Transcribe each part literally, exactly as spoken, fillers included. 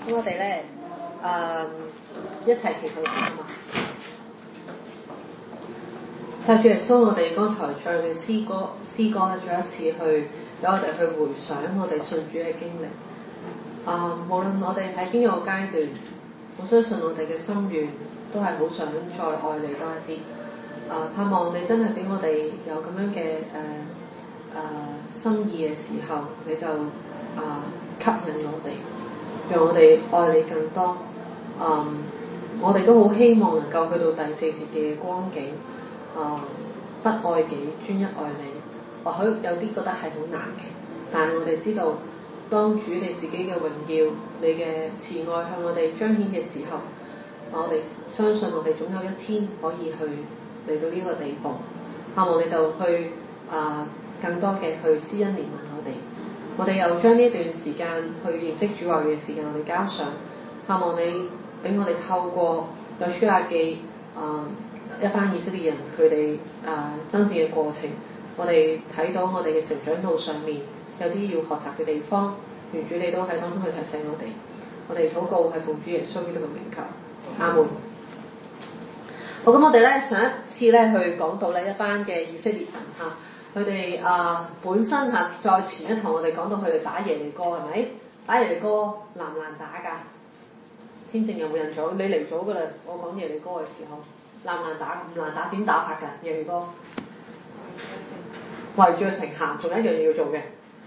咁我哋咧誒一齊祈禱先好嘛？就主耶穌，我哋剛才唱嘅詩歌，詩歌咧再一次去俾我哋去回想我哋信主嘅經歷。啊、呃，無論我哋喺邊個階段，我相信我哋嘅心願都係好想再愛你多一啲。啊、呃，盼望你真係俾我哋有咁樣嘅誒誒心意嘅時候，你就啊、呃、吸引我哋，讓我哋愛你更多。啊、呃，我哋都好希望能夠去到第四節嘅光景。啊、呃，不愛己，專一愛你，或許有啲覺得係好難嘅，但係我哋知道，當主你自己嘅榮耀、你嘅慈愛向我哋彰顯嘅時候，我哋相信我哋總有一天可以去嚟到呢個地步。盼望你就去啊、呃，更多嘅去施恩憐憫我哋。我哋又將呢段時間去認識主愛嘅時間，我哋交上。盼望你俾我哋透過約書亞記啊。呃一班以色列人佢哋啊真正嘅過程，我哋睇到我哋嘅成長路上面有啲要學習嘅地方，願主你都喺當中去提醒我哋。我哋禱告係奉主耶穌基督嘅名求，阿門。好，咁我哋咧上一次咧去講到咧一班嘅以色列人嚇，佢哋啊本身嚇在前一堂我哋講到佢哋打耶利哥係咪？打耶利哥難唔難打㗎？天正有冇印象？你嚟咗㗎啦，我講耶利哥嘅時候。難唔難打？唔難打，點打法㗎？耶利哥圍住個城行，仲有一樣嘢要做嘅，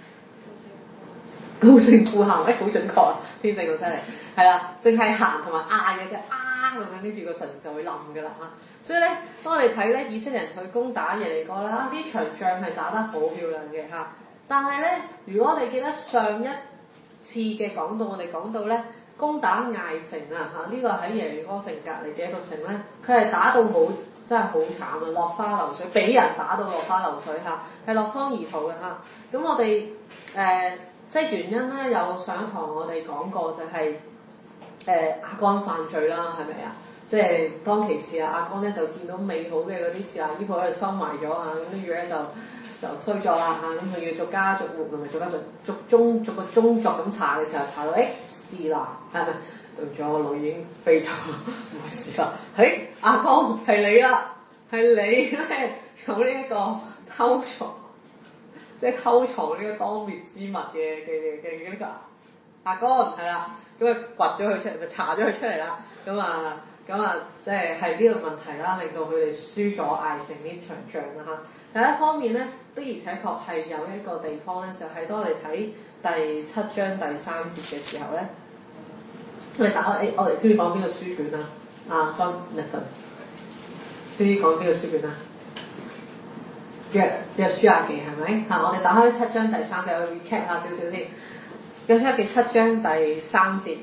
高聲呼喊，誒好準確啊！天正好犀利，係啦，淨係行同埋嗌嘅啫，啊咁樣，跟住個城就會冧㗎啦嚇。所以咧，當我哋睇咧以色列人去攻打耶利哥啦，啊呢場仗係打得好漂亮嘅嚇。但係咧，如果我哋記得上一次嘅講到，我哋講到咧。攻打艾城啊！嚇，呢個喺耶利哥城隔離嘅一個城咧，佢係打到好真係好慘啊，落花流水，俾人打到落花流水嚇，係落荒而逃嘅嚇。咁我哋誒、呃、即係原因咧，有上一堂我哋講過就係誒亞干犯罪啦，係咪啊？即係當其時啊，亞干咧就見到美好嘅嗰啲示拿衣服喺度收埋咗嚇，咁跟住咧就就衰咗啦嚇，咁佢要逐家逐戶同埋逐家逐逐宗逐個宗族咁查嘅時候，查到誒。是啦，係咪？對唔住，我個腦已經飛咗，冇事啦。嘿，阿光係你啦，係你咧有呢一個偷藏，即係偷藏呢個當滅之物嘅嘅嘅嘅呢個阿光係啦，咁啊掘咗佢出嚟，咪查咗佢出嚟啦。咁啊咁啊，即係係呢個問題啦，令到佢哋輸咗艾城呢場仗啦嚇。第一方面咧，的而且確係有一個地方咧，就係、是、當我哋睇第七章第三節嘅時候咧，我哋打開誒、欸，我哋知唔知講邊個書卷啊？啊 John Nathan，知唔知講邊個書卷啊？約約書亞記係咪？嚇、啊，我哋打開七章第三節，我 recap 下少少先。約書亞記七章第三節。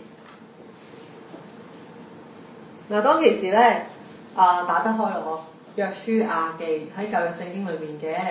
嗱，當其時咧，啊打得開咯嗬。約書亞記喺舊約聖經裏面嘅，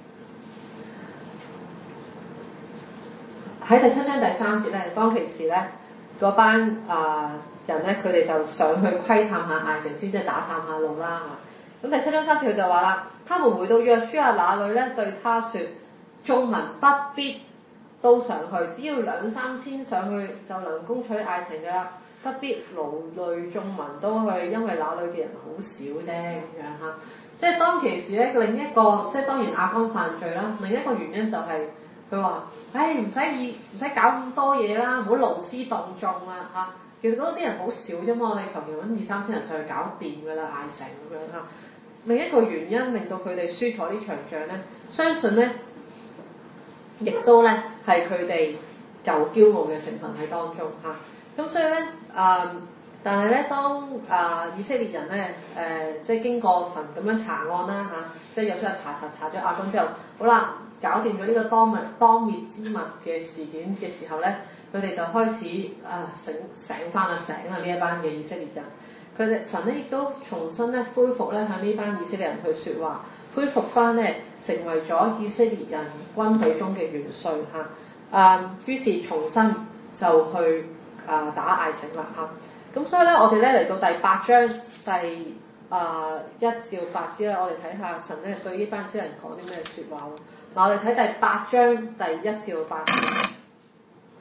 喺第七章第三節咧，當其時咧，嗰班啊人咧，佢哋就上去窺探下艾城先，即係打探下路啦嚇。咁第七章三節佢就話啦，他們回到約書亞那裡咧，對他說：眾民不必都上去，只要兩三千上去就能攻取艾城㗎啦。不必勞累眾民都去，因為那裡嘅人好少啫咁樣嚇。即係當其時咧，另一個即係當然亞干犯罪啦。另一個原因就係佢話：唉，唔使意唔使搞咁多嘢啦，唔好勞師動眾啦嚇。其實嗰啲人好少啫嘛，我哋求其揾二三千人上去搞掂㗎啦，艾城咁樣嚇。另一個原因令到佢哋輸咗呢場仗咧，相信咧亦都咧係佢哋就驕傲嘅成分喺當中嚇。咁所以咧，啊、呃，但係咧，當啊、呃、以色列人咧，誒、呃，即係經過神咁樣查案啦嚇、啊，即係有咗查查查咗亞干之後，好啦，搞掂咗呢個當滅當滅之物嘅事件嘅時候咧，佢哋就開始啊醒醒翻啦醒啦呢一班嘅以色列人，佢哋神咧亦都重新咧恢復咧向呢班以色列人去説話，恢復翻咧成為咗以色列人軍隊中嘅元帥嚇，啊，於是重新就去。啊！打艾城啦嚇，咁、啊、所以咧，我哋咧嚟到第八章第啊一至八節咧，我哋睇下神咧對呢班以色列人講啲咩説話喎。嗱，我哋睇第八章第一至八節。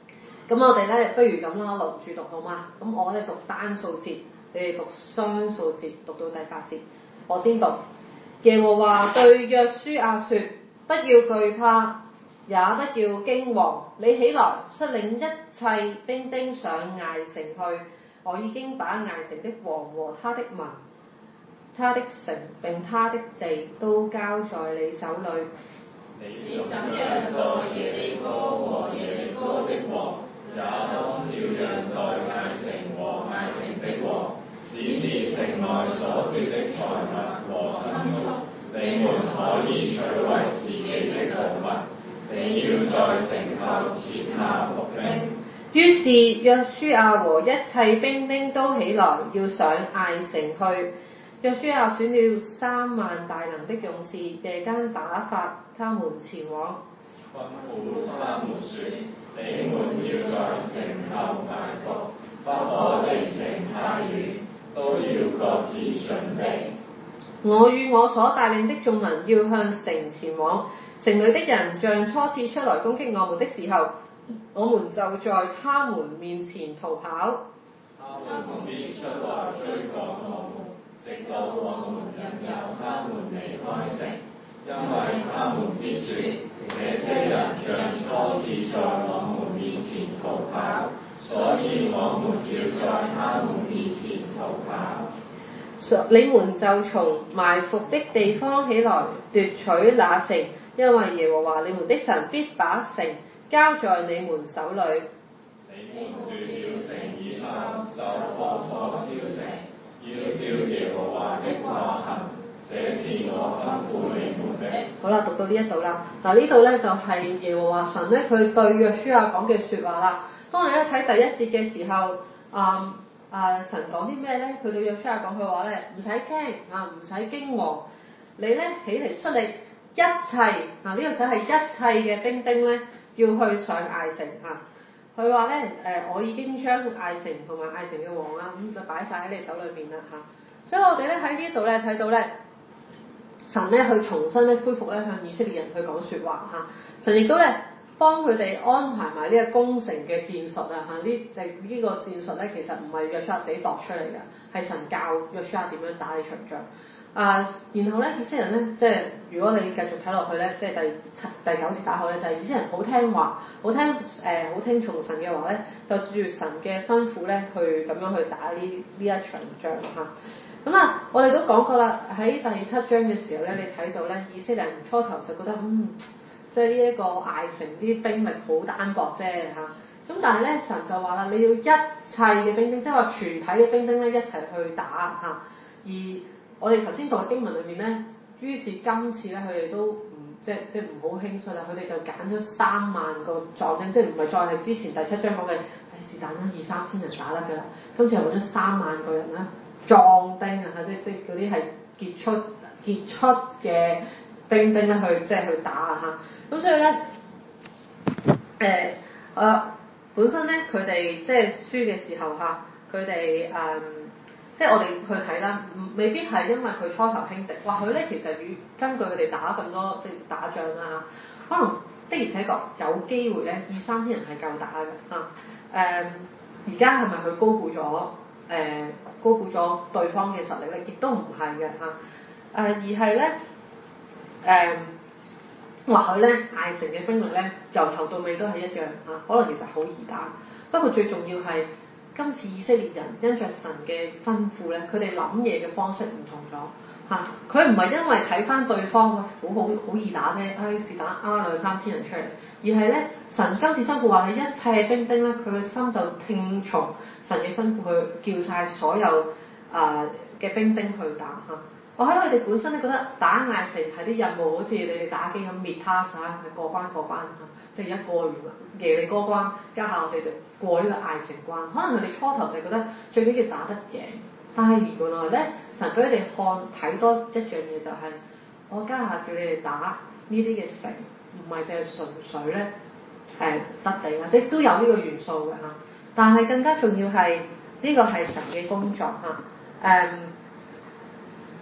咁我哋咧不如咁啦，輪住讀好嘛？咁我咧讀單數節，你哋讀雙數節，讀到第八節。我先讀。耶和華對約書亞說：不要懼怕，也不要驚惶，你起來，率領一切兵丁上艾城去。我已經把艾城的王和他的民、他的城並他的地都交在你手裏。 你怎樣待耶利哥和耶利哥的王，也當照樣待艾城和艾城的王。只是城內所奪的財物和牲畜，你們可以取為自己的寶物。你要在城後設下伏兵。 於是約書亞和一切兵丁都起來，要上艾城去。約書亞選了三萬大能的勇士，夜間打發他們前往。 吩咐他們說：你們要在城後埋伏，不可離城太遠，都要各自準備。 我與我所帶領的眾民要向城前往，城裏的人像初次出來攻擊我們的時候，我們就在他們面前逃跑。 他們必出來追趕我們，直到我們引誘他們離開城，因為他們必說：這些人像初次在我們面前逃跑，所以我們要在他們面前逃跑。 你們就從埋伏的地方起來，奪取那城，因為耶和華你們的神必把城交在你們手裏。 你們奪了城以後，就放火燒城，要照耶和華的話行，這是我吩咐你們的。 好啦，讀到呢一度啦。嗱，呢度咧就係耶和華神咧，佢對約書亞講嘅説話啦。當你咧睇第一節嘅時候，啊、嗯、啊神講啲咩咧？佢對約書亞講佢話咧，唔使驚啊，唔使驚惶，你咧起嚟率領一切啊，呢、這個就係一切嘅兵丁咧，要去上艾城啊。佢話咧誒，我已經將艾城同埋艾城嘅王啊，咁就擺晒喺你手裏邊啦嚇。所以我哋咧喺呢度咧睇到咧，神咧去重新咧恢復咧向以色列人去講説話嚇。神亦都咧幫佢哋安排埋呢個攻城嘅戰術啊嚇。呢就呢個戰術咧，其實唔係約書亞自己度出嚟嘅，係神教約書亞點樣打呢場仗。啊，然後咧，以色列人咧，即係如果你繼續睇落去咧，即係第七、第九節打後咧，就係、是、以色列人好聽話，好聽誒，好、呃、聽從神嘅話咧，就照神嘅吩咐咧，去咁樣去打呢呢一場仗嚇。咁啊，我哋都講過啦，喺第七章嘅時候咧，你睇到咧，以色列人初頭就覺得嗯，即係呢一個艾城啲兵力好單薄啫嚇。咁、啊、但係咧，神就話啦，你要一切嘅兵丁，即係話全體嘅兵丁咧一齊去打嚇、啊，而我哋頭先讀嘅經文裏面咧，於是今次咧佢哋都唔即係即係唔好輕率啦，佢哋就揀咗三萬個壯丁，即係唔係再係之前第七章講嘅係是但啦，二三千人打得㗎啦。今次係揾咗三萬個人啦，壯丁啊，即係即係嗰啲係傑出傑出嘅兵丁咧去即係去打啊嚇。咁所以咧誒啊本身咧佢哋即係輸嘅時候嚇，佢哋誒。嗯即係我哋去睇啦，未必係因為佢初頭輕敵，哇！佢咧其實與根據佢哋打咁多即係打仗啦嚇，可能的而且確有機會咧二三千人係夠打嘅嚇。誒而家係咪佢高估咗誒、呃、高估咗對方嘅實力咧？亦都唔係嘅嚇。誒、呃、而係咧誒，或許咧艾城嘅兵力咧由頭到尾都係一樣嚇，可能其實好易打。不過最重要係。今次以色列人因着神嘅吩咐咧，佢哋諗嘢嘅方式唔同咗嚇。佢唔係因為睇翻對方，喂，好好好易打啫，唉是打啊兩三千人出嚟，而係咧神今次吩咐話係一切兵丁咧，佢嘅心就聽從神嘅吩咐，去叫晒所有啊嘅、呃、兵丁去打嚇。我喺佢哋本身咧覺得打艾城係啲任務，好似你哋打機咁滅他曬，係過關過關嚇。即係一過完耶利哥關，家下我哋就過呢個艾城關。可能佢哋初頭就覺得最緊要打得贏，但係原來咧神俾佢哋看睇多一樣嘢就係、是，我家下叫你哋打呢啲嘅城，唔係淨係純粹咧誒得地啊，即係都有呢個元素嘅嚇。但係更加重要係呢、這個係神嘅工作嚇。誒、嗯、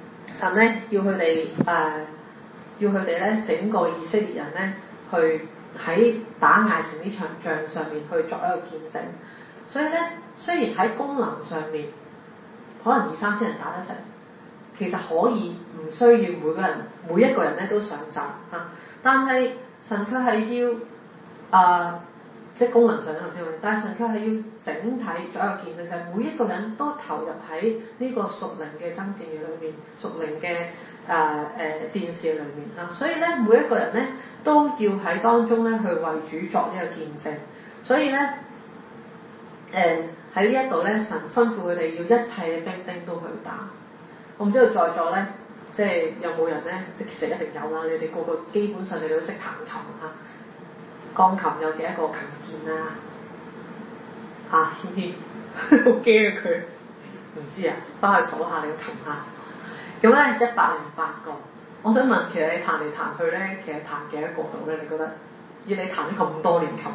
神咧要佢哋誒要佢哋咧整個以色列人咧去。 喺打艾城呢場仗上面去作一個見證。所以咧，雖然喺功能上面可能二三千人打得成，其實可以唔需要每個人每一個人咧都上陣嚇，但係神卻係要啊、呃，即係功能上頭先，但係神卻係要整體作一個見證，就係、是、每一個人都投入喺呢個屬靈嘅爭戰嘅裏面，屬靈嘅誒誒戰事裏面嚇，所以咧每一個人咧都要喺當中咧去為主作呢個見證，所以咧誒喺呢一度咧，神吩咐佢哋要一切嘅兵丁都去打。我唔知道在座咧，即係有冇人咧，即係其實一定有啦。你哋個個基本上你都識彈琴嚇，鋼琴有幾多個琴鍵啊？啊，軒軒好驚啊佢，唔知啊，翻去數下你個琴下。咁咧一百零八個，我想問，其實你彈嚟彈去咧，其實彈幾多個度咧？你覺得？以你彈咗咁多年琴，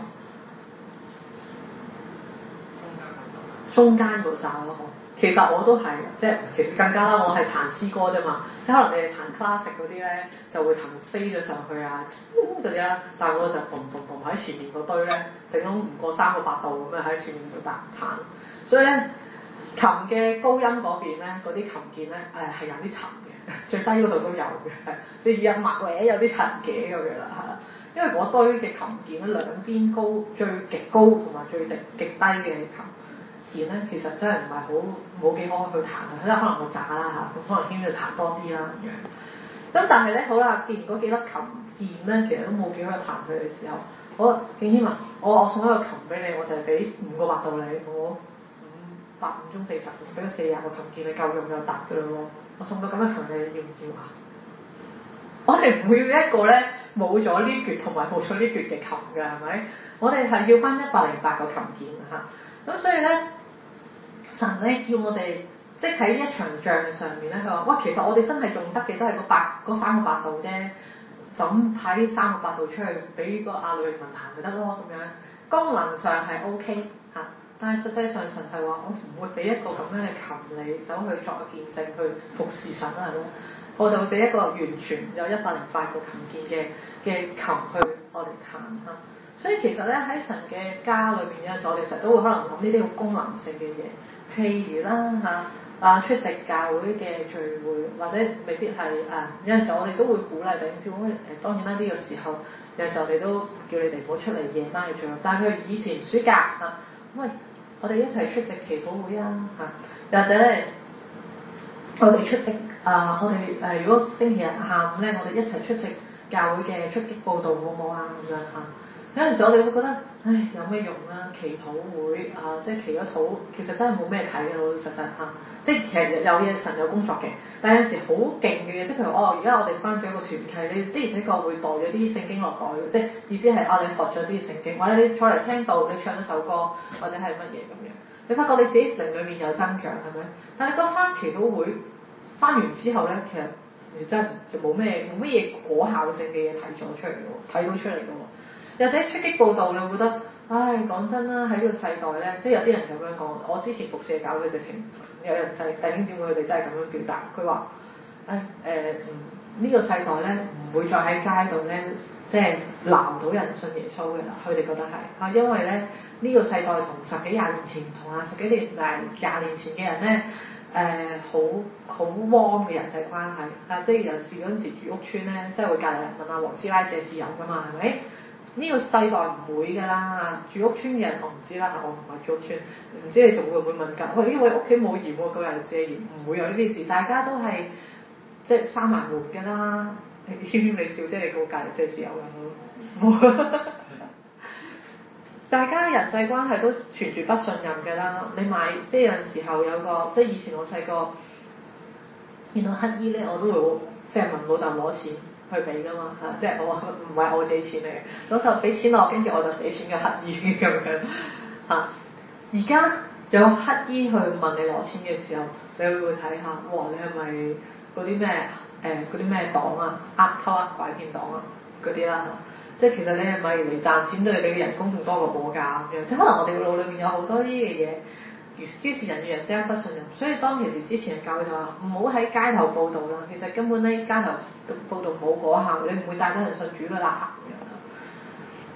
中間嗰扎咯，其實我都係，即係其實更加啦，我係彈詩歌啫嘛，即係可能你哋彈 classic 嗰啲咧，就會彈飛咗上去啊嗰啲啦，但係我就嘣嘣嘣喺前面嗰堆咧，頂到唔過三個八度咁樣喺前面度彈彈，所以咧琴嘅高音嗰邊咧，嗰啲琴鍵咧誒係有啲沉嘅，最低嗰度都有嘅，係即係一麥位有啲沉嘅咁樣啦嚇。因為嗰堆嘅琴鍵咧，兩邊高最極高同埋最極極低嘅琴鍵咧，其實真係唔係好冇幾可去彈嘅，即係可能我渣啦嚇，咁可能牽就彈多啲啦咁樣。咁但係咧好啦，既然嗰幾粒琴鍵咧，其實都冇幾可彈佢嘅時候，好，敬軒啊，我我送一個琴俾你，我就係俾五個八度你，我五八五中四十，俾咗四廿個琴鍵你夠用就得㗎啦喎，我送個咁嘅琴你，你要唔要啊？我哋唔會要一個咧冇咗呢橛同埋冇咗呢橛嘅琴㗎，係咪？我哋係要翻一百零八個琴鍵嚇。咁所以咧，神咧叫我哋即係喺一場仗上面咧，佢話：哇，其實我哋真係用得嘅都係嗰八嗰三個八度啫，就咁派呢三個八度出去俾個亞呂域民彈咪得咯咁樣。功能上係 OK 嚇，但係實際上神係話：我唔會俾一個咁樣嘅琴你走去作見證去服侍神啊，係咪？我就會俾一個完全有一百零八個琴鍵嘅嘅琴去我哋彈嚇，所以其實咧喺神嘅家裏邊有陣時，我哋成日都會可能諗呢啲好功能性嘅嘢，譬如啦嚇啊出席教會嘅聚會，或者未必係誒、啊、有陣時我哋都會鼓勵弟兄姊妹誒，當然啦呢、這個時候有陣時我哋都叫你哋唔好出嚟夜班嘅聚會，但係佢以前暑假啊，喂我哋一齊出席祈禱會啊嚇，或者咧。我哋出席啊、呃！我哋誒、呃，如果星期日下午咧，我哋一齊出席教會嘅出擊報道，好唔好啊？咁樣嚇。有陣時我哋會覺得，唉，有咩用啊？祈禱會啊、呃，即係祈咗禱，其實真係冇咩睇嘅，老老實實嚇。即係其實有嘢神有工作嘅，但係有陣時好勁嘅嘢，即係譬如哦，而家我哋翻咗一個團契，你的而且確會代咗啲聖經落袋嘅，即係意思係啊，你學咗啲聖經，或者你坐嚟聽到，你唱咗首歌，或者係乜嘢咁樣。你發覺你自己靈裏面有增長係咪？但係你覺得翻祈禱會翻完之後咧，其實你真係就冇咩冇乜嘢果效性嘅嘢睇咗出嚟喎，睇到出嚟嘅喎。又或者出擊報道，你會覺得，唉，講真啦，喺呢個世代咧，即係有啲人咁樣講。我之前服侍嘅教會直情有人弟弟兄姊妹佢哋真係咁樣表達，佢話，唉誒，呢、呃嗯呢個世代咧唔會再喺街度咧，即係鬧到人信耶穌嘅啦。佢哋覺得係啊，因為咧。呢個世代同十幾廿年前唔同啊！十幾年誒廿年前嘅人咧，誒好好 warm 嘅人際關係啊！即係有時嗰陣時住屋村咧，即係會隔離人問阿黃師奶借豉油㗎嘛，係咪？呢、這個世代唔會㗎啦！住屋村嘅人我唔知啦，我唔係住屋村，唔知你仲會唔會問㗎？喂，呢位屋企冇鹽喎，個人借鹽，唔會有呢啲事，大家都係即係閂埋門㗎啦。謙謙你笑，即係你個隔離借豉油㗎。大家人際關係都存住不信任嘅啦。你買即係有陣時候有個即係以前我細個見到乞衣咧，我都會即係問老豆攞錢去俾㗎嘛嚇，即係我唔係我自己錢嚟嘅，老豆俾錢我，跟住我就俾錢嘅乞衣咁樣嚇。而家有乞衣去問你攞錢嘅時候，你會唔會睇下？哇！你係咪嗰啲咩誒嗰啲咩黨啊？呃偷呃拐騙黨啊嗰啲啦。即係其實你係咪嚟賺錢，對你嘅人工仲多過我㗎咁樣？即係可能我哋嘅腦裏面有好多呢啲嘅嘢，於是人與人之間不信任。所以當其時之前嘅教會就話唔好喺街頭報道啦。其實根本咧街頭報道冇果效，你唔會帶到人信主㗎啦咁樣。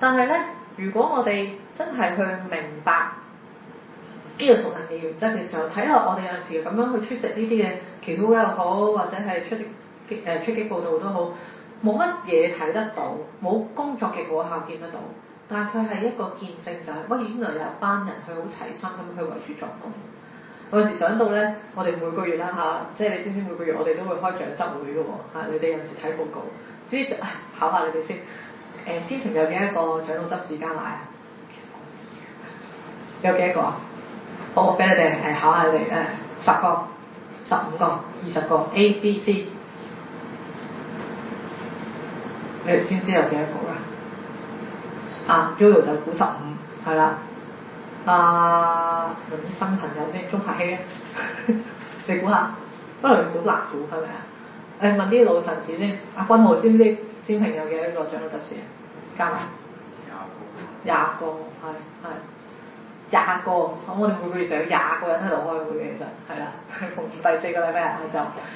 但係咧，如果我哋真係去明白呢個屬靈嘅原則嘅時候，睇落我哋有時咁樣去出席呢啲嘅祈禱會又好，或者係出席誒、呃、出擊報道都好，冇乜嘢睇得到，冇工作嘅果效見得到，但係佢係一個見證，就係、是、喂，原來有一班人佢好齊心咁去為主作工。我有時想到咧，我哋每個月啦嚇、啊，即係你知唔知每個月我哋都會開長執會嘅喎嚇，你哋有時睇報告，至於考下你哋先。誒、呃，天晴有幾多個長老執事加埋啊？有幾多個啊？好，我俾你哋誒考下你哋誒、呃、十個、十五個、二十個 A、B、C， 你哋知唔知有幾多個㗎？啊 Yoyo 就估十五，係啦。啊，揾啲新朋友先，鍾柏希啊，你估下？不如估難估係咪啊？誒，問啲老臣子先。阿君豪知唔知占平有幾多個長老執事啊？加埋廿個，係係廿個。咁我哋每個月就有廿個人喺度開會嘅，其實係啦。逢第四個禮拜日就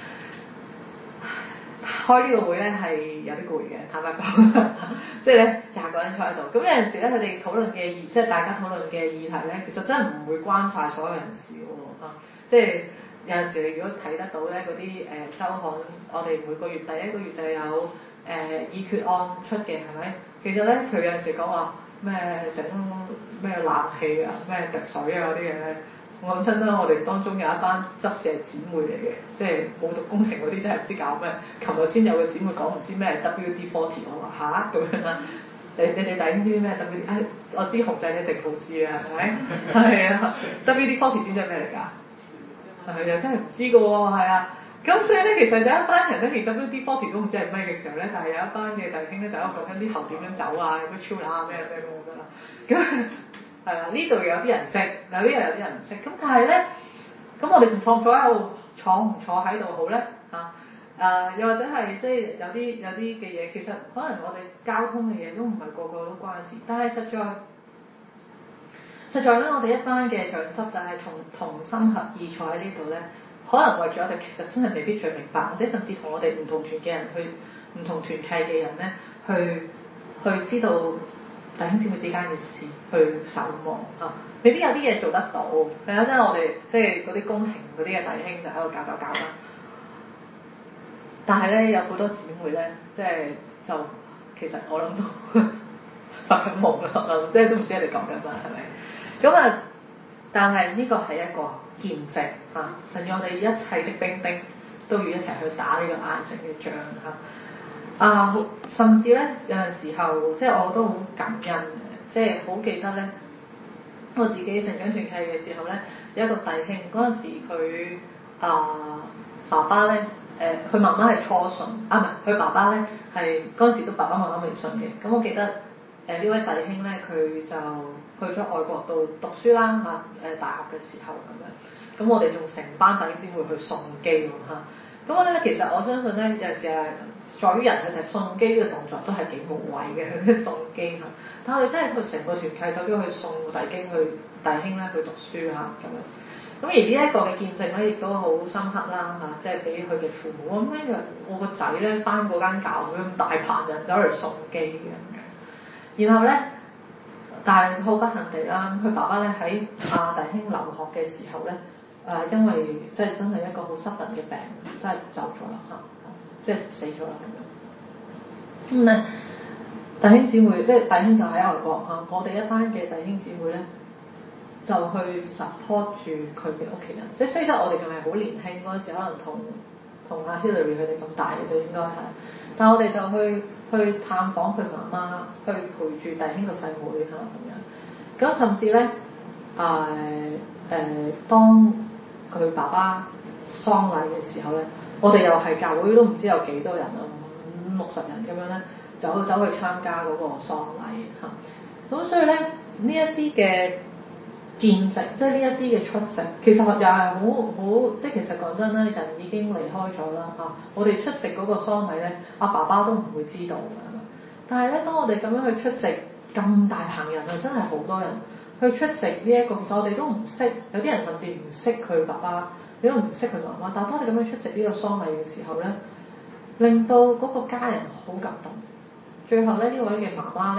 開呢個會咧係有啲攰嘅，坦白講。即係咧廿個人坐喺度，咁有陣時咧佢哋討論嘅議，即係大家討論嘅議題咧，其實真係唔會關晒所有人事喎啊！即係有陣時你如果睇得到咧嗰啲誒週刊，我哋每個月第一個月就有誒、呃、議決案出嘅，係咪？其實咧佢有陣時講話咩整咩冷氣啊、咩滴水啊嗰啲嘢咧，我講真啦，我哋當中有一班執事係姊妹嚟嘅，即係冇讀工程嗰啲真係唔知搞咩。琴日先有個姊妹講唔知咩 W D 四十，我話吓？咁樣啦。你你哋弟兄知咩 W D？ 哎，我知紅仔你一定好知啊，係咪？係啊，W D 四十知唔知係咩嚟㗎？係又真係唔知㗎喎，係啊。咁所以咧，其實有一班人咧連 W D 四十都唔知係咩嘅時候咧，但係有一班嘅弟兄咧就喺度講緊啲喉點樣走啊，有咩超喇啊，咩咩咁樣啦。咁係啦，呢度有啲人識，有啲又有啲人唔識。咁但係咧，咁我哋仲坐唔坐喺度，坐唔坐喺度好咧嚇？誒、呃，又或者係即係有啲有啲嘅嘢，其實可能我哋交通嘅嘢都唔係個個都關事，但係實在實在咧，我哋一班嘅長執就係同同心合意坐喺呢度咧，可能為咗我哋其實真係未必最明白，或者甚至同我哋唔同團嘅人去唔同團契嘅人咧，去去知道弟兄姊妹之間嘅事，去守望嚇、啊，未必有啲嘢做得到。係啊，真係我哋即係嗰啲工程嗰啲嘅弟兄就喺度搞搞搞啦。但係咧，有好多姊妹咧，即係就其實我諗都發緊夢啦，即係都唔知你哋講緊乜，係咪？咁啊，但係呢個係一個見證嚇，神要我哋一切的兵丁都要一齊去打呢個艾城嘅仗嚇。啊，甚至咧有陣時候，即係我都好感恩嘅，即係好記得咧，我自己成長團契嘅時候咧，有一個弟兄嗰陣時佢啊爸爸咧。誒，佢、呃、媽媽係初信，啊唔係，佢爸爸咧係嗰陣時都爸爸媽媽未信嘅。咁我記得誒呢、呃、位弟兄咧，佢就去咗外國度讀書啦嚇，誒、呃、大學嘅時候咁樣。咁我哋仲成班弟兄姊妹去送機喎嚇。咁我咧其實我相信咧，有陣時係在於人嘅就係送機呢個動作都係幾無謂嘅，去送機嚇。但係我哋真係去成個團契走咗去送弟兄去弟兄咧去讀書嚇咁樣。咁而呢一個嘅見證咧，亦都好深刻啦嚇，即係俾佢嘅父母。咁咧，我個仔咧返嗰間教會咁大棚人走嚟送機嘅咁樣。然後咧，但係好不幸地啦，佢爸爸咧喺阿弟兄留學嘅時候咧，誒、呃、因為即係真係一個好失能嘅病，真係走咗啦嚇，即係死咗啦咁樣。咁咧，弟兄姊妹即係弟兄就喺外國嚇，我哋一班嘅弟兄姊妹咧。就去 support 住佢嘅屋企人，即係雖則我哋仲係好年輕嗰陣時，可能同同阿 Hillary 佢哋咁大嘅就應該係，但係我哋就去去探訪佢媽媽，去陪住弟兄個細妹嚇咁樣。咁甚至咧，誒、呃、誒、呃，當佢爸爸喪禮嘅時候咧，我哋又係教會都唔知有幾多人啊，五六十人咁樣咧，就走去參加嗰個喪禮嚇。咁所以咧，呢一啲嘅見證，即係呢一啲嘅出席，其實又係好好，即係其實講真啦，人已經離開咗啦嚇。我哋出席嗰個喪禮咧，阿爸爸都唔會知道㗎。但係咧，當我哋咁樣去出席咁大棚人啊，真係好多人去出席呢、這、一個，其實我哋都唔識，有啲人甚至唔識佢爸爸，你都唔識佢媽媽。但係當你咁樣出席呢個喪禮嘅時候咧，令到嗰個家人好感動。最後咧，呢位嘅媽媽咧，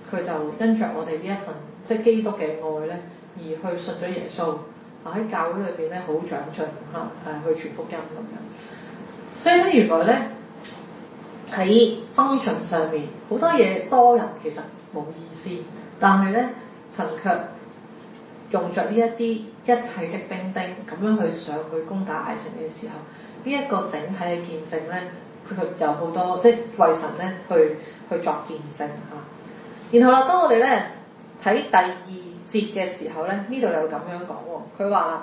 佢就因着我哋呢一份即係基督嘅愛咧，而去信咗耶穌，啊喺教會裏邊咧好長進嚇誒去傳福音咁樣。所以咧原來咧喺 function 上面好多嘢多人其實冇意思，但係咧神卻用着呢一啲一切的兵丁咁樣去上去攻打艾城嘅時候，呢、這、一個整體嘅見證咧，佢有好多即係為神咧去去作見證嚇。然後啦，當我哋咧睇第二節嘅時候咧，呢度又咁樣講喎，佢話啦：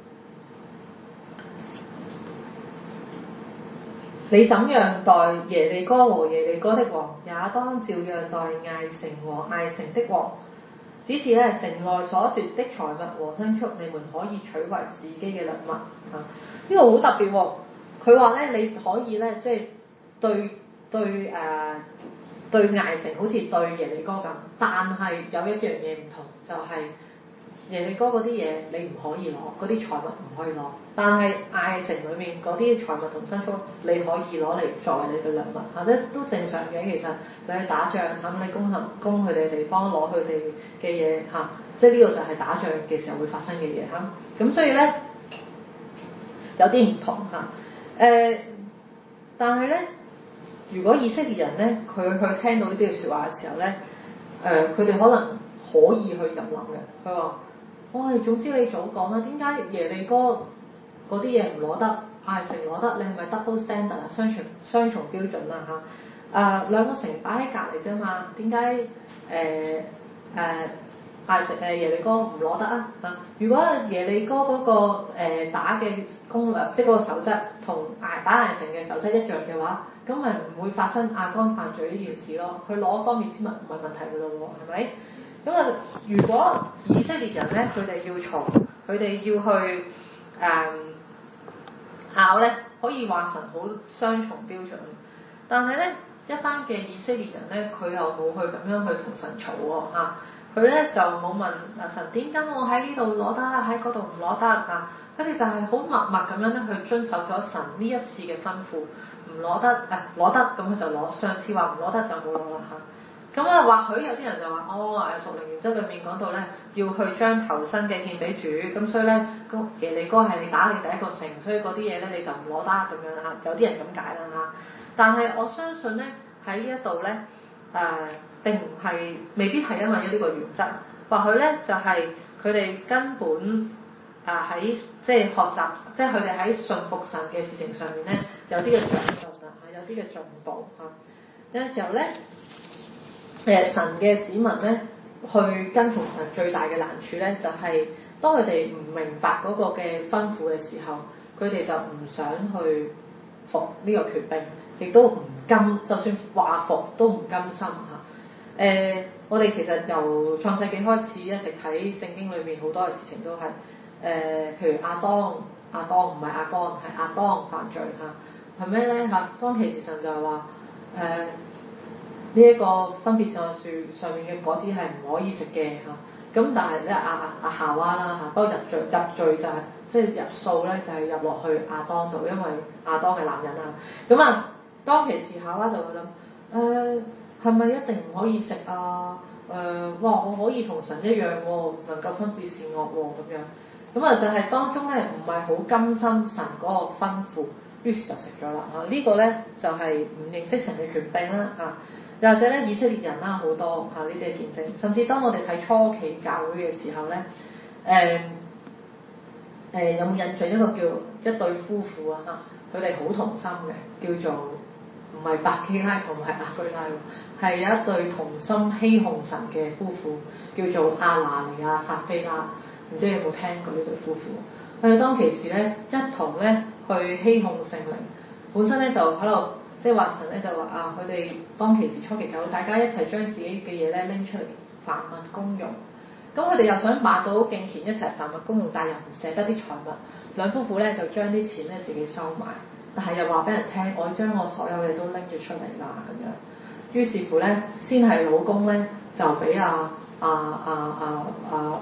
你怎樣待耶利哥和耶利哥的王，也當照樣待艾城和艾城的王。只是咧，城內所奪的財物和牲畜，你們可以取為自己嘅掠物嚇。呢、這個好特別喎，佢話咧你可以咧即係對對誒、呃、對艾城好似對耶利哥咁，但係有一樣嘢唔同，就係、是、耶利哥嗰啲嘢你唔可以攞，嗰啲財物唔可以攞，但係艾城裡面嗰啲財物同牲畜你可以攞嚟作為你嘅掠物，或者都正常嘅。其實你去打仗咁，你攻陷攻佢哋嘅地方，攞佢哋嘅嘢嚇，即係呢個就係打仗嘅時候會發生嘅嘢嚇。咁所以咧有啲唔同嚇，誒、呃，但係咧，如果以色列人咧佢去聽到呢啲嘅説話嘅時候咧，誒佢哋可能可以去咁諗嘅，佢話：喂，總之你早講啦，點解耶利哥嗰啲嘢唔攞得，艾城攞得？你係咪 double standard 啊？雙重雙重標準啊？嚇！啊兩個城擺喺隔離啫嘛，點解誒誒艾城誒耶利哥唔攞得啊？嚇！如果耶利哥嗰、那個、呃、打嘅攻略，即係嗰個守則同艾打艾城嘅守則一樣嘅話，咁咪唔會發生亞干犯罪呢件事咯。佢攞當滅之物唔係問題㗎咯喎，係咪？咁啊，如果以色列人咧，佢哋要從佢哋要去誒拗咧，可以話神好雙重標準。但係咧，一班嘅以色列人咧，佢又冇去咁樣去同神吵喎嚇。佢咧就冇問啊神點解我喺呢度攞得，喺嗰度唔攞得啊？佢哋就係好默默咁樣咧去遵守咗神呢一次嘅吩咐，唔攞得啊攞得咁佢就攞，上次話唔攞得就冇攞啦嚇。咁啊，或許有啲人就話：哦，誒屬靈原則裏面講到咧，要去將頭生嘅獻俾主，咁所以咧，個耶利哥係你打你第一個城，所以嗰啲嘢咧你就唔攞得咁樣啦。有啲人咁解啦嚇。但係我相信咧喺呢一度咧，誒、呃、並唔係未必係因為呢個原則，或許咧就係佢哋根本啊喺即係學習，即係佢哋喺信服神嘅事情上面咧有啲嘅長進啊，有啲嘅進步嚇。有陣時候咧。誒神嘅子民咧，去跟從神最大嘅難處咧，就係、是、當佢哋唔明白嗰個嘅吩咐嘅時候，佢哋就唔想去服呢個權柄，亦都唔甘，就算話服都唔甘心嚇。誒、呃，我哋其實由創世紀開始一直睇聖經裏面好多嘅事情都係誒、呃，譬如亞當，亞當唔係亞干，係亞當犯罪嚇，係咩咧嚇？當其時神就係話誒。呃呢一個分別善惡樹上面嘅果子係唔可以食嘅嚇，咁但係咧亞亞夏娃啦嚇，不過入罪入罪就係、是、即係入數咧就係、是、入落去亞當度，因為亞當係男人啊，咁啊當其時夏娃就會諗誒係咪一定唔可以食啊？誒、呃、哇我可以同神一樣喎，能夠分別善惡喎咁樣，咁啊就係當中咧唔係好甘心神嗰個吩咐，於是就食咗啦嚇。這個、呢個咧就係、是、唔認識神嘅權柄啦嚇。又或者咧，以色列人啦好多嚇呢啲嘅見證，甚至當我哋睇初期教會嘅時候咧，誒、呃、誒、呃、有冇印象一個叫一對夫婦啊嚇，佢哋好同心嘅，叫做唔係百基拉同埋亞居拉喎，係有一對同心欺哄神嘅夫婦，叫做亞拿尼亞撒非拉，唔知你有冇聽過呢對夫婦？佢哋當其時咧一同咧去欺哄聖靈，本身咧就喺度。即係話神咧就話啊，佢哋當其時初期教會，大家一齊將自己嘅嘢咧拎出嚟販物公用。咁佢哋又想買到敬虔一齊販物公用，但係又唔捨得啲財物。兩夫婦咧就將啲錢咧自己收埋，但係又話俾人聽，我將我所有嘅都拎咗出嚟啦咁樣。於是乎咧，先係老公咧就俾啊啊啊啊啊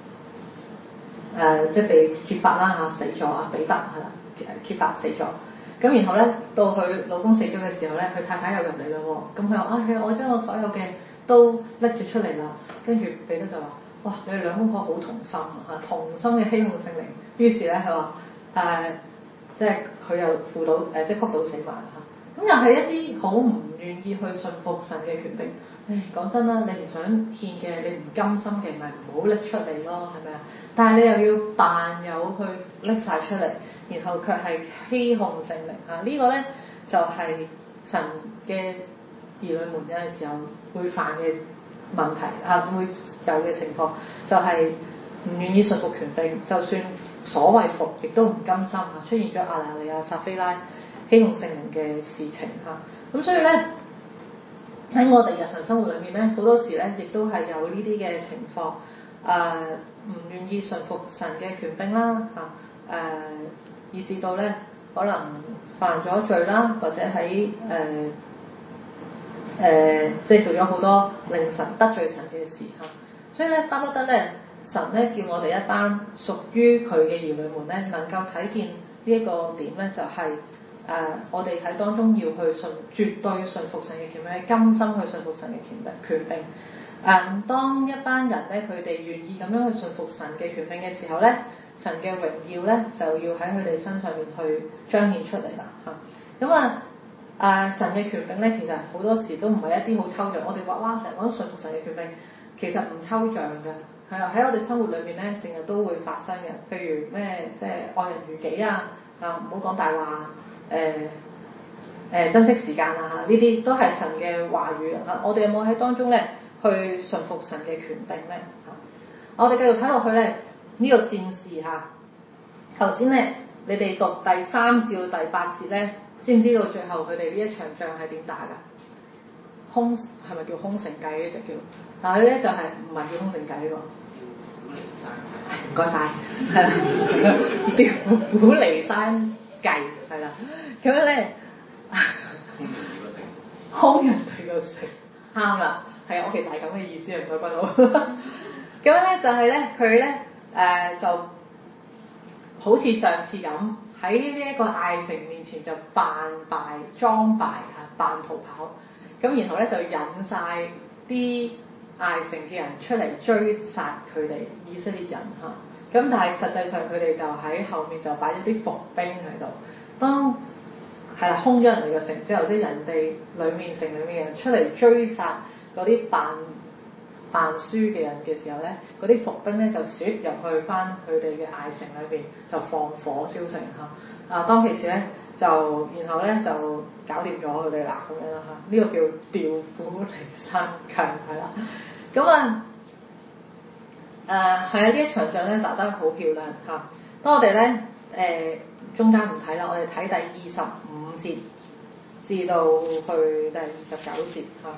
誒，即係被揭發啦嚇，死咗啊，彼得係啦，揭發死咗。咁然後咧，到佢老公死咗嘅時候咧，佢太太又入嚟啦喎。咁佢話：啊，係我將我所有嘅都拎咗出嚟啦。跟住彼得就話：哇！你哋兩公婆好同心啊！同心嘅欺哄聖靈。於是咧，佢話誒，即係佢又負到誒、呃，即係撲到死埋啦嚇。咁又係一啲好唔願意去信服神嘅權柄。誒，講真啦，你唔想獻嘅，你唔甘心嘅，咪唔好拎出嚟咯，係咪啊？但係你又要扮有去拎晒出嚟，然後卻係欺哄聖靈嚇。這個、呢個咧就係、是、神嘅兒女們有陣時候會犯嘅問題啊，會有嘅情況，就係唔願意順服權柄，就算所謂服，亦都唔甘心嚇。出現咗亞拿尼亞、撒非拉欺哄聖靈嘅事情嚇。咁所以咧喺我哋日常生活裏面咧，好多時咧亦都係有呢啲嘅情況，誒唔願意順服神嘅權柄啦嚇，誒、呃、以至到咧可能犯咗罪啦，或者喺誒誒即係做咗好多令神得罪神嘅事嚇。所以咧，巴不得咧神咧叫我哋一班屬於佢嘅兒女們咧，能夠睇見呢一個點咧，就係、是。誒、呃，我哋喺當中要去信，絕對信服神嘅權柄，甘心去信服神嘅權柄權柄。誒、呃，當一班人咧，佢哋願意咁樣去信服神嘅權柄嘅時候咧，神嘅榮耀咧就要喺佢哋身上面去彰顯出嚟啦嚇。咁啊誒、呃，神嘅權柄咧，其實好多時都唔係一啲好抽象。我哋話哇，成日講信服神嘅權柄，其實唔抽象嘅，係啊，喺我哋生活裏面咧，成日都會發生嘅。譬如咩，即係愛人如己啊，啊唔好講大話。誒誒、呃呃、珍惜時間啊嚇，呢啲都係神嘅話語啊嚇。我哋有冇喺當中咧去順服神嘅權柄咧嚇？我哋繼續睇落去咧，呢、這個戰士嚇，頭先咧你哋讀第三至到第八節咧，知唔知道最後佢哋呢一場仗係點打㗎？空係咪叫空城計呢隻叫？但係咧就係唔係叫空城計呢個？唔該晒，係啦，調虎離山計係啦，咁樣咧，空人哋個城，啱啦，係啊，我其實係咁嘅意思啊，唔該君佬。咁樣咧就係咧，佢咧誒就好似上次咁喺呢一個艾城面前就扮敗裝敗嚇，扮逃跑，咁然後咧就引晒啲艾城嘅人出嚟追殺佢哋以色列人嚇。咁但係實際上佢哋就喺後面就擺咗啲伏兵喺度，當係啦空咗人哋嘅城之後，即係人哋裡面城裡面嘅人出嚟追殺嗰啲扮扮輸嘅人嘅時候咧，嗰啲伏兵咧就閃入去翻佢哋嘅艾城裏邊，就放火燒城嚇。啊，當其時咧就然後咧就搞掂咗佢哋啦咁樣啦嚇，呢、這個叫調虎離山計係啦，咁啊。誒係啊！呢一場仗咧打得好漂亮嚇。當我哋咧誒中間唔睇啦，我哋睇第二十五節至到去第二十九節嚇。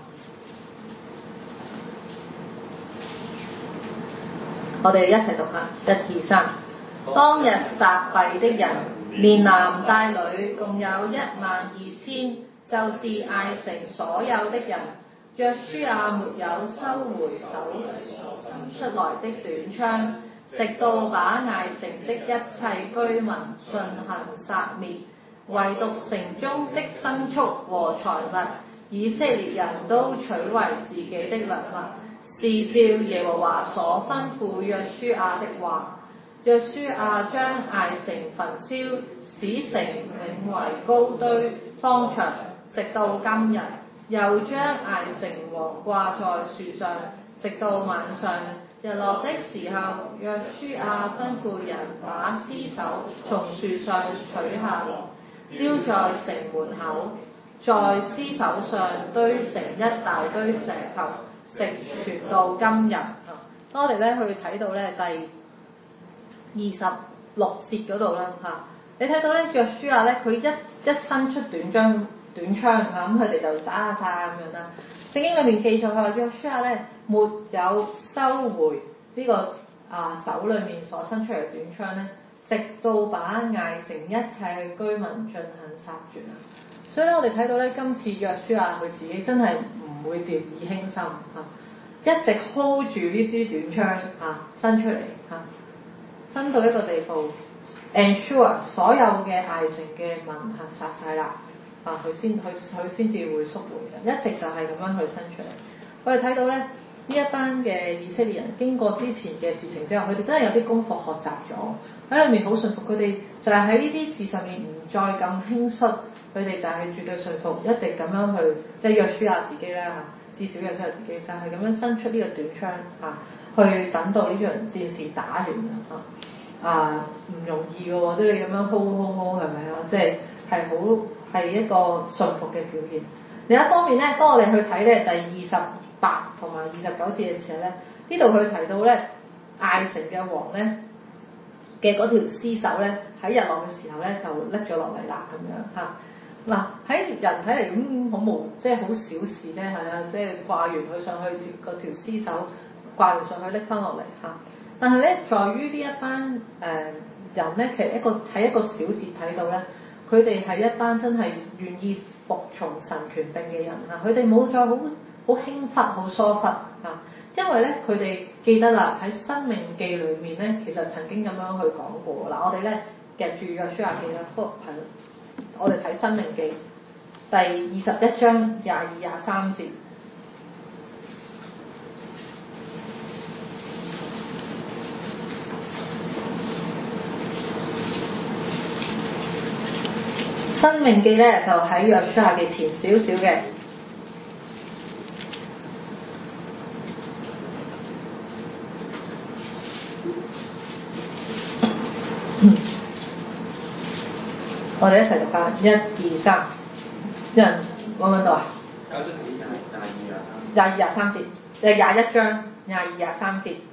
我哋一齊讀下，一二三。當日殺斃的人，連男帶女，共有一萬二千，就是艾城所有的人。約書亞沒有收回手伸出來的短槍，直到把艾城的一切居民進行殺滅，唯獨城中的牲畜和財物，以色列人都取為自己的掠物，是照耶和華所吩咐約書亞的話。約書亞將艾城焚燒，使城永為高堆荒場，直到今日。又將艾城王掛在樹上，直到晚上。日落的時候，約書亞吩咐人把屍首從樹上取下來，丟在城門口，在屍首上堆成一大堆石頭，直傳到今日。當我哋咧去睇到咧第二十六節嗰度啦嚇，你睇到咧約書亞咧佢一一伸出短槍。短槍嚇，咁佢哋就打下咁樣啦。聖經裏面記載佢話約書亞咧沒有收回呢、這個啊手裏面所伸出嚟嘅短槍咧，直到把艾城一切居民進行殺絕啊！所以咧，我哋睇到咧今次約書亞佢自己真係唔會掉以輕心嚇、啊，一直 hold 住呢支短槍嚇伸出嚟嚇、啊，伸到一個地步 ensure 所有嘅艾城嘅民嚇殺晒啦。啊！佢先佢佢先至會縮回嘅，一直就係咁樣去伸出嚟。 我哋睇到咧呢一班嘅以色列人經過之前嘅事情之後，佢哋真係有啲功課學習咗，喺裏面好信服。佢哋就係喺呢啲事上面唔再咁輕率，佢哋就係絕對信服，一直咁樣去即係約書亞自己啦嚇，至少約書亞自己就係、是、咁樣伸出呢個短槍嚇，去等到呢場戰事打完啊啊唔容易嘅喎，即係你咁樣 hold hold hold 係咪啊？即係係好係一個信服嘅表現。另一方面咧，當我哋去睇咧第二十八同埋二十九節嘅時候咧，呢度佢提到咧艾城嘅王咧嘅嗰條屍首咧喺日落嘅時候咧就拎咗落嚟啦咁樣嚇。嗱、啊、喺人睇嚟咁好無即係好小事咧係啊，即係掛完佢上去條嗰條屍首掛完上去拎翻落嚟嚇。但係咧，在於呢一班誒、呃、人咧，其實一個喺一個小節睇到咧，佢哋係一班真係願意服從神權柄嘅人嚇，佢哋冇再好好輕忽、好疏忽嚇，因為咧佢哋記得啦，喺《申命記》裏面咧，其實曾經咁樣去講過嗱，我哋咧夾住約書亞記啦，係我哋睇《申命記》第二十一章廿二廿三節。申命記咧就喺約書亞記前少少嘅，我哋一齊讀下，一二三，有人揾唔揾到啊？廿二廿三節，誒廿一章廿二廿三節，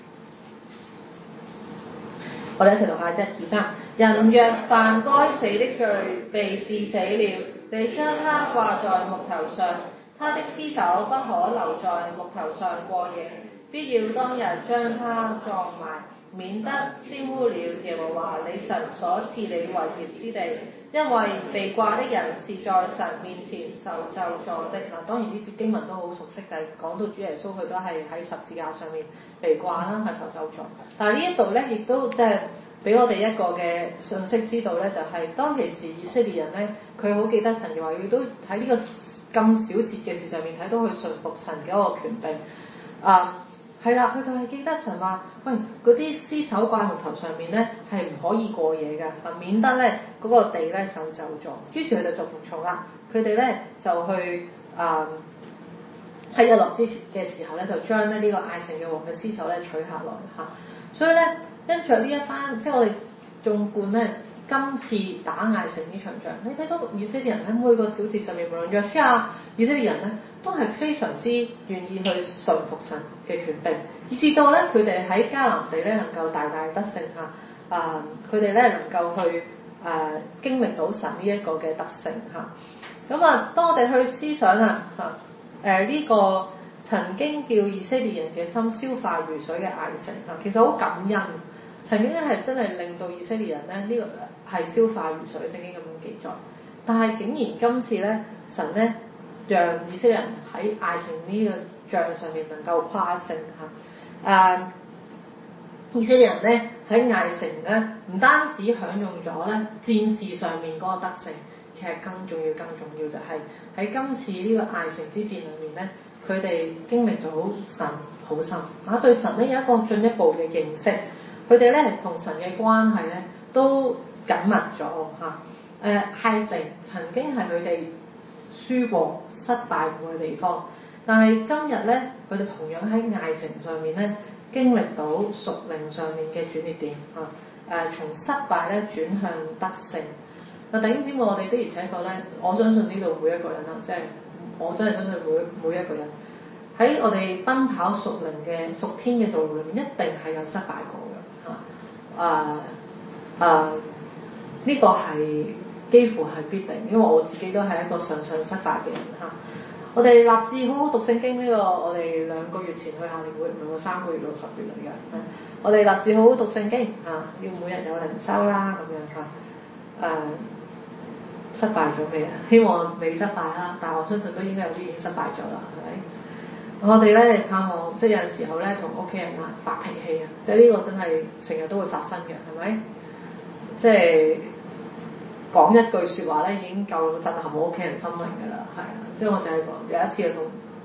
我哋一齊讀下，一二三。人若犯該死的罪，被治死了，你將他掛在木頭上，他的屍首不可留在木頭上過夜，必要當日將他葬埋，免得沾污了耶和華你神所賜你為業之地，因為被掛的人是在神面前受咒詛的。嗱，當然呢節經文都好熟悉，就係、是、講到主耶穌佢都係喺十字架上面被掛啦，係受咒詛。但係呢一度咧，亦都即係俾我哋一個嘅信息知道咧，就係、是、當其時以色列人咧，佢好記得神嘅話，佢都喺呢個咁小節嘅事上面睇到佢信服神嘅一個權柄。啊、嗯，係啦，佢就係記得神話，喂，嗰啲屍首掛木頭上面咧係唔可以過夜嘅，啊，免得咧嗰、那個地咧受咒詛。於是佢哋就服從啦，佢哋咧就去啊喺日落之前嘅時候咧，就將咧呢個艾城嘅王嘅屍首咧取下來嚇。所以咧，因着呢一番，即係我哋縱觀咧，今次打艾城呢場仗，你睇到以色列人喺每個小節上面，無論約書亞以色列人咧，都係非常之願意去順服神嘅權柄，以至到咧佢哋喺迦南地咧能夠大大得勝嚇，啊佢哋咧能夠去誒、啊、經歷到神呢一個嘅得勝嚇。咁啊，當我哋去思想啊嚇誒呢個曾經叫以色列人嘅心消化如水嘅艾城嚇，其實好感恩。曾經咧係真係令到以色列人咧呢、這個係消化如水，聖經咁樣記載。但係竟然今次咧，神咧讓以色列人喺艾城呢個仗上面能夠誇勝嚇。誒、啊，以色列人咧喺艾城咧唔單止享用咗咧戰事上面嗰個得勝，其實更重要、更重要就係喺今次呢個艾城之戰裏面咧，佢哋經歷到神好深啊，對神咧有一個進一步嘅認識。佢哋咧同神嘅關係咧都緊密咗嚇。誒、啊，艾城曾經係佢哋輸過、失敗過嘅地方，但係今日咧，佢哋同樣喺艾城上面咧經歷到屬靈上面嘅轉捩點嚇。誒、啊，從失敗咧轉向得勝。嗱、啊，弟兄姊妹，我哋的而且確咧，我相信呢度每一個人啦，即係我真係相信每每一個人喺我哋奔跑屬靈嘅屬天嘅道路裏面，一定係有失敗過嘅。啊啊！呢個係幾乎係必定，因為我自己都係一個常常失敗嘅人嚇、啊。我哋立志好好讀聖經呢、這個，我哋兩個月前去夏令會，唔係我三個月到十月嚟嘅、啊。我哋立志好好讀聖經嚇、啊，要每日有靈修啦咁樣嚇。誒、啊，失敗咗未啊？希望未失敗啦，但係我相信都應該有啲已經失敗咗啦，係咪？我哋咧盼望，即係有陣時候咧同屋企人啊發脾氣啊，即係呢個真係成日都會發生嘅，係咪？即係講一句説話咧已經夠震撼我屋企人心靈㗎啦，係啊！即係我就係講有一次同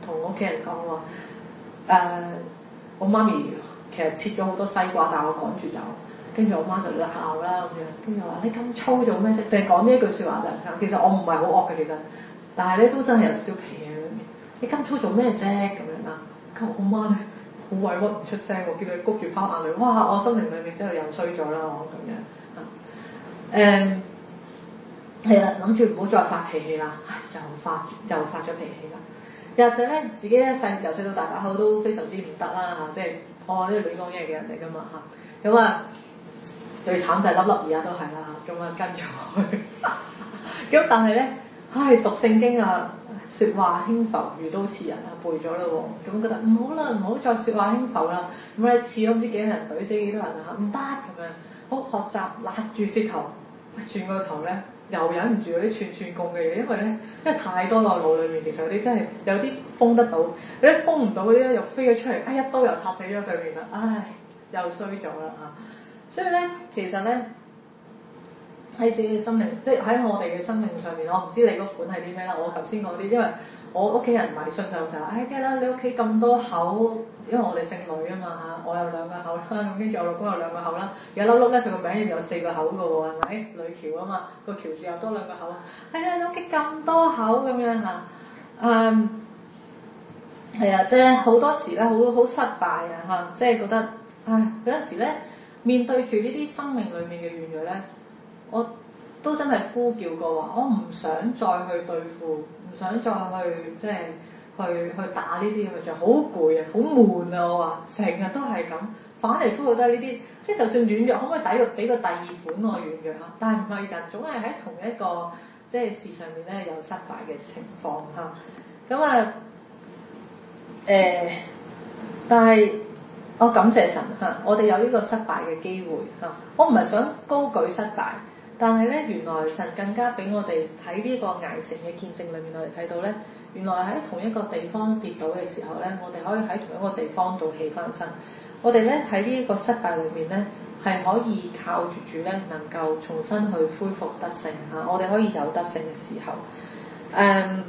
同屋企人講話，誒、呃、我媽咪其實切咗好多西瓜，但係我趕住走，跟住我媽就鬧啦咁樣，跟住我話你咁粗做咩啫？淨係講呢一句説話啫。其實我唔係好惡嘅，其實，但係咧都真係有少脾氣喺裏面。你咁粗做咩啫？咁樣啦，咁我媽咧好委屈唔出聲喎，見到佢谷住拋眼淚，哇！我心靈裏面真係又衰咗啦，我咁樣啊誒。係啦，諗住唔好再發脾氣啦，唉，又發又發咗脾氣啦。又或者咧，自己咧細由細到大把口都非常之唔得啦嚇，即係我呢啲亂講嘢嘅人嚟噶嘛嚇。咁啊，最慘就係粒粒而家都係啦嚇，咁啊跟咗去。咁但係咧，唉，讀聖經啊，説話輕浮如刀刺人啊，背咗啦喎，咁覺得唔好啦，唔好再説話輕浮啦，咁咧刺咗唔知幾多人，懟死幾多人啊嚇，唔得咁樣。好，學習勒住舌頭，轉個頭咧。又忍唔住嗰啲串串貢嘅嘢，因為咧，因為太多落腦裏面，其實有啲真係有啲封得到，有啲封唔到嗰啲咧又飛咗出嚟，哎一刀又插死咗對面啦，唉又衰咗啦嚇。所以咧，其實咧喺自己嘅生命，即係喺我哋嘅生命上面，我唔知你嗰款係啲咩啦。我頭先講啲，因為我屋企人迷信就成日，唉梗係啦，你屋企咁多口，因為我哋姓呂啊嘛嚇，我有兩個口啦，咁跟住我老公有兩個口啦，而家粒粒咧佢個名入面有四個口嘅喎，係咪？呂喬啊嘛，個喬字又多兩個口，係啊，你屋企咁多口咁樣嚇，嗯，係啊，即係好多時咧，好好失敗啊嚇，即係覺得，唉，有陣時咧面對住呢啲生命裡面嘅軟弱咧，我都真係呼叫過話，我唔想再去對付，唔想再去即係去去打呢啲咁嘅仗，好攰啊，好悶啊！我話成日都係咁，反嚟覆去都係呢啲，即係就算軟弱，可唔可以抵個俾個第二款我軟弱啊？但係唔係人，總係喺同一個即係事上面咧有失敗嘅情況嚇。咁啊誒，但係我感謝神嚇，我哋有呢個失敗嘅機會嚇。我唔係想高舉失敗。但係咧，原來神更加俾我哋喺呢個艾城嘅見證裏面，我哋睇到咧，原來喺同一個地方跌倒嘅時候咧，我哋可以喺同一個地方度起翻身。我哋咧喺呢一個失敗裏面咧，係可以靠住主咧，能夠重新去恢復得勝嚇。我哋可以有得勝嘅時候，誒、嗯，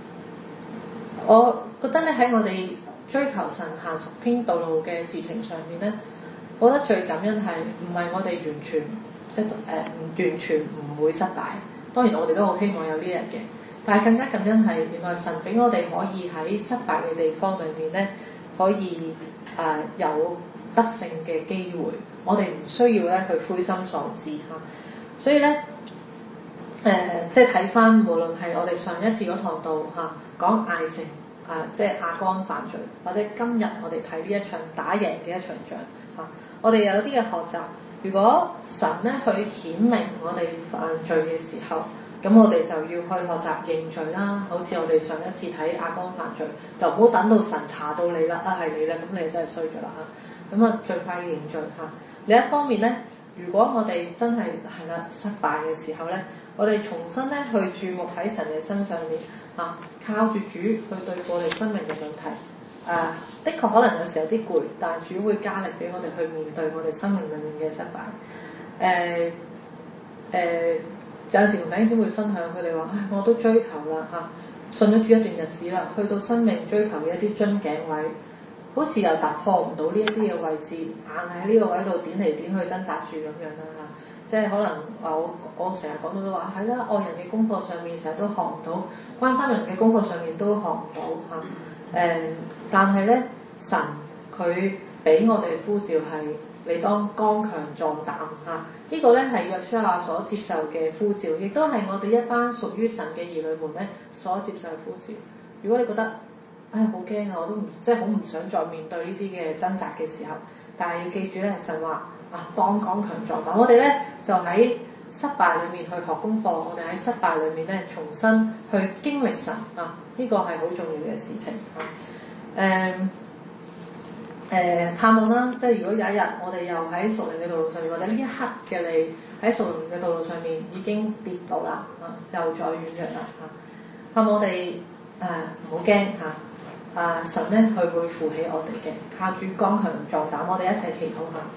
我覺得咧喺我哋追求神行屬天道路嘅事情上面咧，我覺得最感恩係唔係我哋完全。即係誒，完全唔會失敗。當然我哋都好希望有呢日嘅，但係更加感恩係原來神俾我哋可以喺失敗嘅地方裏面咧，可以誒、呃、有得勝嘅機會。我哋唔需要咧去灰心喪志嚇。所以咧誒、呃，即係睇翻無論係我哋上一次嗰堂度嚇講艾城啊，即係亞干犯罪，或者今日我哋睇呢一場打贏嘅一場仗嚇，我哋有啲嘅學習。如果神咧去顯明我哋犯罪嘅時候，咁我哋就要去學習認罪啦。好似我哋上一次睇亞干犯罪，就唔好等到神查到你啦，啊係你啦，咁你就真係衰咗啦嚇。咁啊，最快嘅認罪嚇。另一方面咧，如果我哋真係係啦失敗嘅時候咧，我哋重新咧去注目喺神嘅身上面嚇，靠住主去對付我哋生命嘅問題。誒、啊，的確可能有時有啲攰，但係主會加力俾我哋去面對我哋生命裡面嘅失敗。誒、呃、誒、呃，有陣時同弟兄姊妹分享，佢哋話：唉，我都追求啦嚇，信咗主一段日子啦，去到生命追求嘅一啲樽頸位，好似又突破唔到呢一啲嘅位置，硬係喺呢個位度點嚟點去掙扎住咁樣啦嚇。即係可能我我成日講到都話係啦，愛人嘅功課上面成日都學唔到，關心人嘅功課上面都學唔到嚇。誒、呃，但係咧，神佢俾我哋呼召係你當剛強壯膽嚇，啊這個、呢個咧係約書亞所接受嘅呼召，亦都係我哋一班屬於神嘅兒女們咧所接受嘅呼召。如果你覺得唉好驚啊，我都唔即係好唔想再面對呢啲嘅掙扎嘅時候，但係要記住咧，神話啊當剛強壯膽，我哋咧就喺失敗裏面去學功課，我哋喺失敗裏面咧重新去經歷神啊，呢、這個係好重要嘅事情啊。誒、誒盼望啦，即係如果有一日我哋又喺屬靈嘅道路上面，或者呢一刻嘅你喺屬靈嘅道路上面已經跌倒啦啊，又再軟弱啦啊，盼望我哋誒唔好驚嚇啊，神咧佢會扶起我哋嘅，靠住剛強壯膽，我哋一齊祈禱下。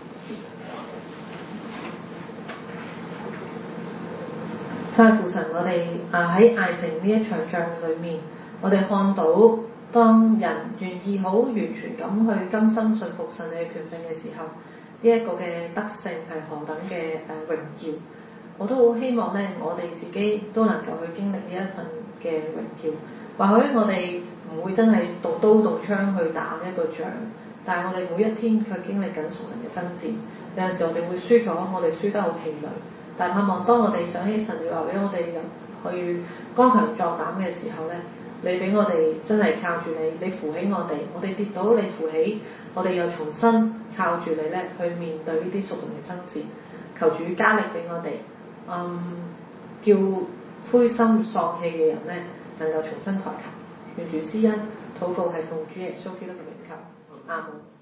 親愛父神，我哋啊喺艾城呢一場仗裏面，我哋看到當人願意好完全咁去甘心信服神你嘅權柄嘅時候，呢、這、一個嘅得勝係何等嘅誒榮耀！我都好希望咧，我哋自己都能夠去經歷呢一份嘅榮耀。或許我哋唔會真係動刀動槍去打呢一個仗，但係我哋每一天卻經歷緊屬靈嘅爭戰。有陣時我哋會輸咗，我哋輸得好氣餒。但盼望當我哋想起神要話俾我哋人去剛強壯膽嘅時候咧，你俾我哋真係靠住你，你扶起我哋，我哋跌倒你扶起，我哋又重新靠住你咧去面對呢啲屬靈嘅爭戰。求主加力俾我哋，嗯，叫灰心喪氣嘅人咧能夠重新抬頭。願主施恩，禱告係奉主耶穌基督嘅名求，阿門。